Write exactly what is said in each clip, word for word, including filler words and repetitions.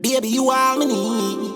Baby, you all me need.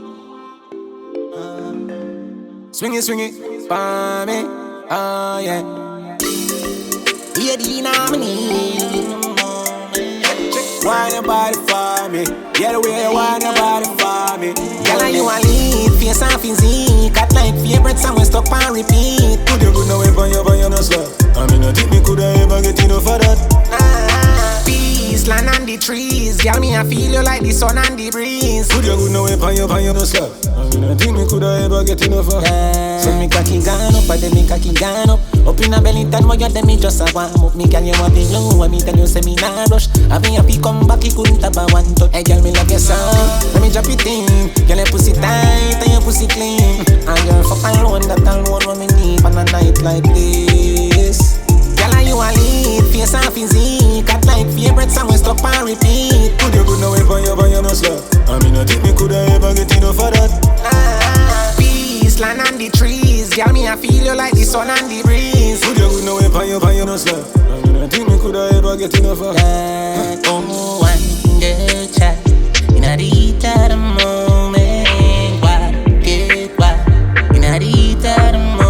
Swing it, swing it, for me. Oh yeah. Baby, now me need. Why nobody for me? Yeah, the way you want nobody for me. Girl, and you a lead, face and physique. Got like favorite song, we stuck and repeat. Could you good now if I ever you no slap? I mean, I think me coulda ever get enough for that. Ah, peace, land and the trees. Girl, me I feel you like the sun and the breeze. Could you good now if I ever you no slap? I mean, I think me coulda ever get enough for that. So me cocky gone up, and then me cocky gone up. Up in a belly time, where you tell me just a warm up. Me girl, you want the glue, and me tell you say me nah rush. I be happy come back, you couldn't have a one touch. Hey girl, me love your song, let me drop it in. Girl, your pussy tight and your pussy clean. And girl, fuck alone, that alone what me need on a night like this. Girl, and you a lead, face and physique. Got like favorite song, we stop and repeat. Could you good now if I ever you no slap? I mean, I think me coulda ever get enough for that. Ah, peace, land and the trees. Girl, me I feel you like the sun and the breeze. Could you good now if I ever you no slap? I mean, I think me coulda ever get enough for that. Oh, one good chat in a heat of the moment. Why get why in a heat of the moment?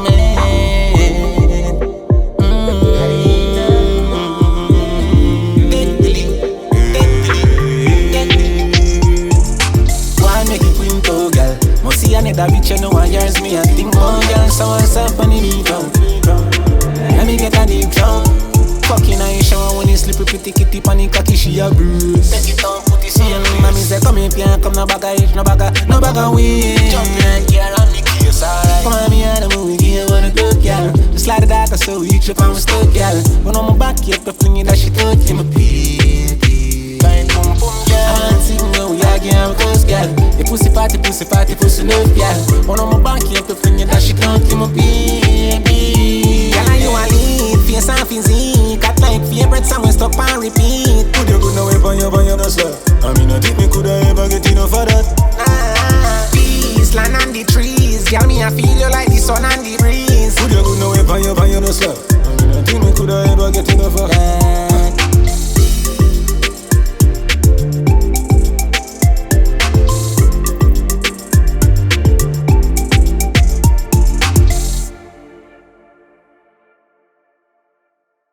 Why make it queen to girl? Must see another bitch you know what yours me. I think oh girl, so what's up on the beat out? Let me get a deep down. Fucking I shower when you sleep with pretty kitty panic cocky she a bruise. Take it down, put it in. Mommy say come here, pian, come no bagga ish, no bagga, no bagga way. Jump in here and the case alright. Come on me and the movie, give what a good girl. Just slide the data so we trip and we stuck girl. When on my back, you have to fling it that shit out in my baby. Kind pum pum girl. I'm sitting where we are, girl, cause girl. The pussy party, pussy party, pussy love girl. When on my back, you have to fling it that shit out in my baby. Girl, and you a lead, face and physique. Got like favorite song, we stop and repeat. Could you good now if I ever you no slap? I mean, I think me coulda ever get enough for that. Ah, peace, land and the trees. Girl, me I feel you like the sun and the breeze. Could you good now if I ever you no slap? I mean, I think me coulda ever get enough for that.